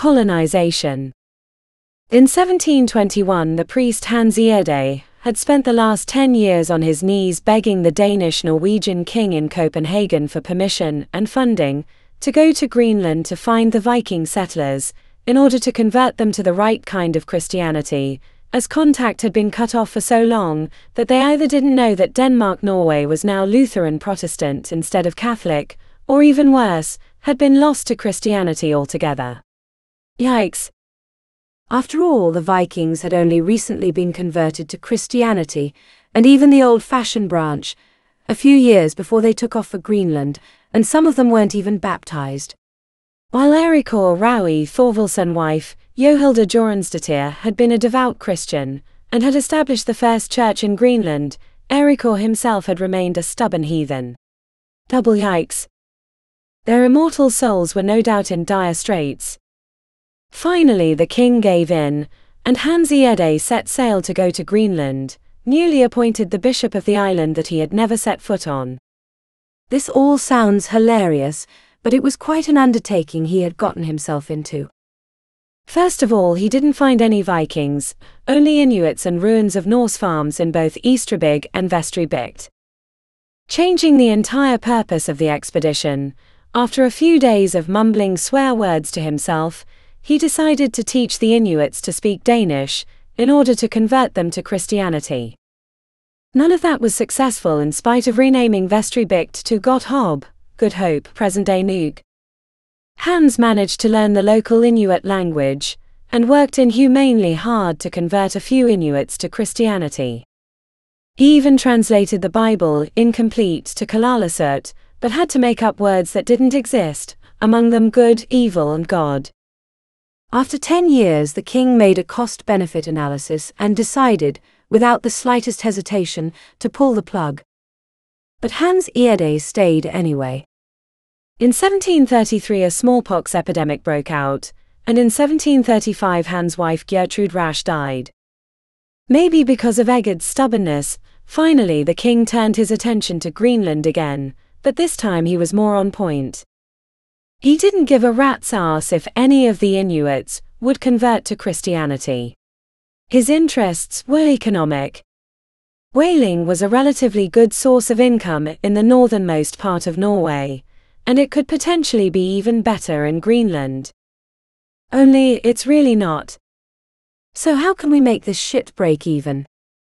Colonization. In 1721, the priest Hans Egede had spent the last 10 years on his knees begging the Danish-Norwegian king in Copenhagen for permission and funding to go to Greenland to find the Viking settlers, in order to convert them to the right kind of Christianity, as contact had been cut off for so long that they either didn't know that Denmark-Norway was now Lutheran Protestant instead of Catholic, or even worse, had been lost to Christianity altogether. Yikes! After all, the Vikings had only recently been converted to Christianity, and even the old-fashioned branch, a few years before they took off for Greenland, and some of them weren't even baptized. While Eirikor Raui Thorvaldsson's wife, Johilda Jorunnsdottir, had been a devout Christian, and had established the first church in Greenland, Eirikor himself had remained a stubborn heathen. Double yikes! Their immortal souls were no doubt in dire straits. Finally the king gave in, and Hans Egede set sail to go to Greenland, newly appointed the bishop of the island that he had never set foot on. This all sounds hilarious, but it was quite an undertaking he had gotten himself into. First of all, he didn't find any Vikings, only Inuits and ruins of Norse farms in both Eastrabig and Vestribygd. Changing the entire purpose of the expedition, after a few days of mumbling swear words to himself, he decided to teach the Inuits to speak Danish, in order to convert them to Christianity. None of that was successful in spite of renaming Vestribygd to Godhob, Good Hope, present-day Nuuk. Hans managed to learn the local Inuit language, and worked inhumanely hard to convert a few Inuits to Christianity. He even translated the Bible, incomplete, to Kalaallisut, but had to make up words that didn't exist, among them good, evil and God. After 10 years the king made a cost-benefit analysis and decided, without the slightest hesitation, to pull the plug. But Hans Egede stayed anyway. In 1733 a smallpox epidemic broke out, and in 1735 Hans' wife Gertrude Rasch died. Maybe because of Eged's stubbornness, finally the king turned his attention to Greenland again, but this time he was more on point. He didn't give a rat's ass if any of the Inuits would convert to Christianity. His interests were economic. Whaling was a relatively good source of income in the northernmost part of Norway, and it could potentially be even better in Greenland. Only it's really not. So how can we make this shit break even?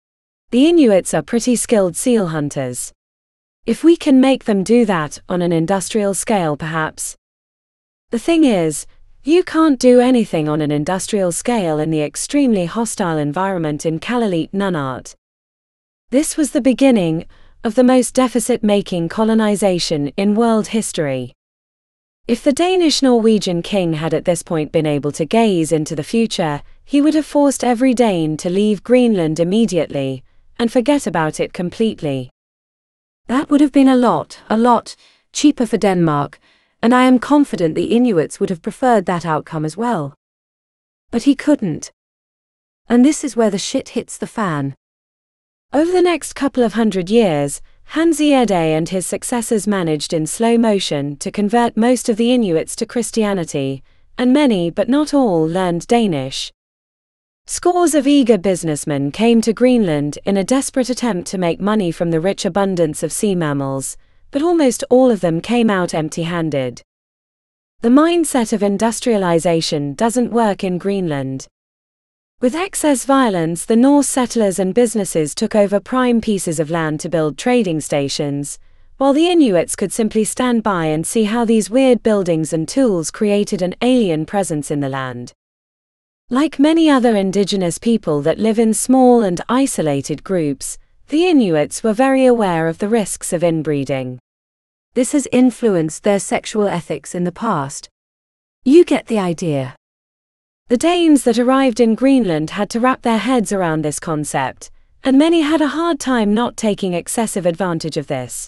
The Inuits are pretty skilled seal hunters. If we can make them do that on an industrial scale, perhaps. The thing is, you can't do anything on an industrial scale in the extremely hostile environment in Kalaallit Nunaat. This was the beginning of the most deficit-making colonization in world history. If the Danish-Norwegian king had at this point been able to gaze into the future, he would have forced every Dane to leave Greenland immediately, and forget about it completely. That would have been a lot cheaper for Denmark, and I am confident the Inuits would have preferred that outcome as well. But he couldn't. And this is where the shit hits the fan. Over the next couple of 100 years, Hans Egede and his successors managed in slow motion to convert most of the Inuits to Christianity, and many but not all learned Danish. Scores of eager businessmen came to Greenland in a desperate attempt to make money from the rich abundance of sea mammals, but almost all of them came out empty-handed. The mindset of industrialization doesn't work in Greenland. With excess violence, the Norse settlers and businesses took over prime pieces of land to build trading stations, while the Inuits could simply stand by and see how these weird buildings and tools created an alien presence in the land. Like many other indigenous people that live in small and isolated groups, the Inuits were very aware of the risks of inbreeding. This has influenced their sexual ethics in the past. You get the idea. The Danes that arrived in Greenland had to wrap their heads around this concept, and many had a hard time not taking excessive advantage of this.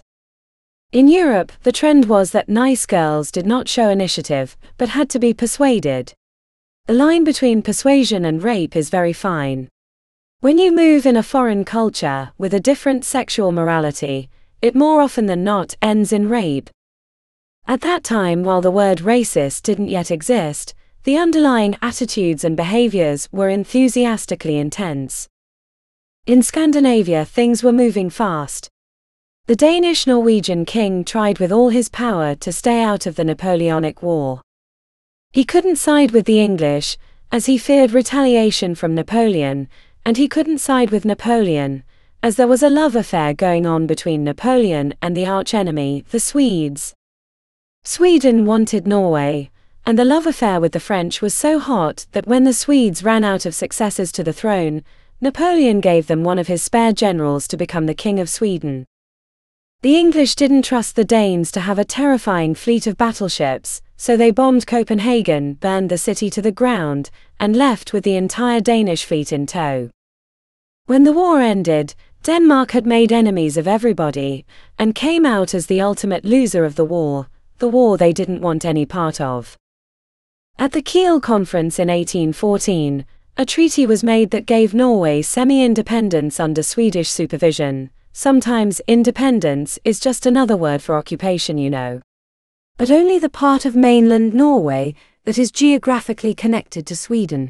In Europe, the trend was that nice girls did not show initiative, but had to be persuaded. The line between persuasion and rape is very fine. When you move in a foreign culture with a different sexual morality, it more often than not ends in rape. At that time, while the word racist didn't yet exist, the underlying attitudes and behaviors were enthusiastically intense. In Scandinavia, things were moving fast. The Danish-Norwegian king tried with all his power to stay out of the Napoleonic War. He couldn't side with the English, as he feared retaliation from Napoleon, and he couldn't side with Napoleon, as there was a love affair going on between Napoleon and the archenemy, the Swedes. Sweden wanted Norway, and the love affair with the French was so hot that when the Swedes ran out of successors to the throne, Napoleon gave them one of his spare generals to become the King of Sweden. The English didn't trust the Danes to have a terrifying fleet of battleships, so they bombed Copenhagen, burned the city to the ground, and left with the entire Danish fleet in tow. When the war ended, Denmark had made enemies of everybody, and came out as the ultimate loser of the war they didn't want any part of. At the Kiel Conference in 1814, a treaty was made that gave Norway semi-independence under Swedish supervision. Sometimes independence is just another word for occupation, you know. But only the part of mainland Norway that is geographically connected to Sweden.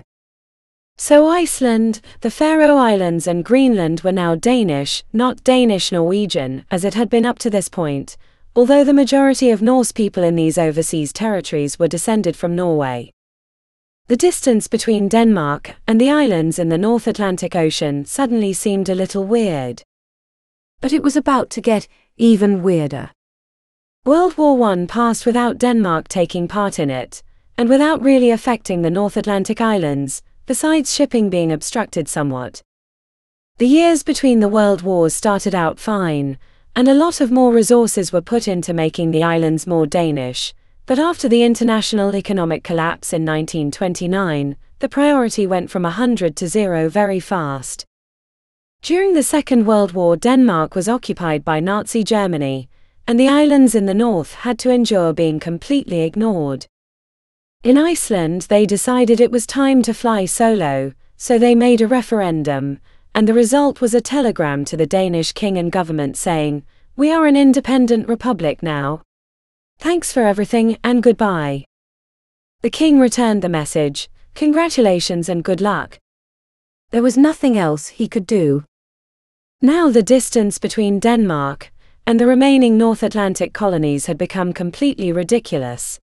So Iceland, the Faroe Islands and Greenland were now Danish, not Danish-Norwegian, as it had been up to this point, although the majority of Norse people in these overseas territories were descended from Norway. The distance between Denmark and the islands in the North Atlantic Ocean suddenly seemed a little weird. But it was about to get even weirder. World War I passed without Denmark taking part in it, and without really affecting the North Atlantic islands, besides shipping being obstructed somewhat. The years between the world wars started out fine, and a lot of more resources were put into making the islands more Danish, but after the international economic collapse in 1929, the priority went from 100 to 0 very fast. During the Second World War, Denmark was occupied by Nazi Germany, and the islands in the north had to endure being completely ignored. In Iceland, they decided it was time to fly solo, so they made a referendum, and the result was a telegram to the Danish king and government saying, "We are an independent republic now. Thanks for everything and goodbye." The king returned the message, "Congratulations and good luck." There was nothing else he could do. Now the distance between Denmark and the remaining North Atlantic colonies had become completely ridiculous.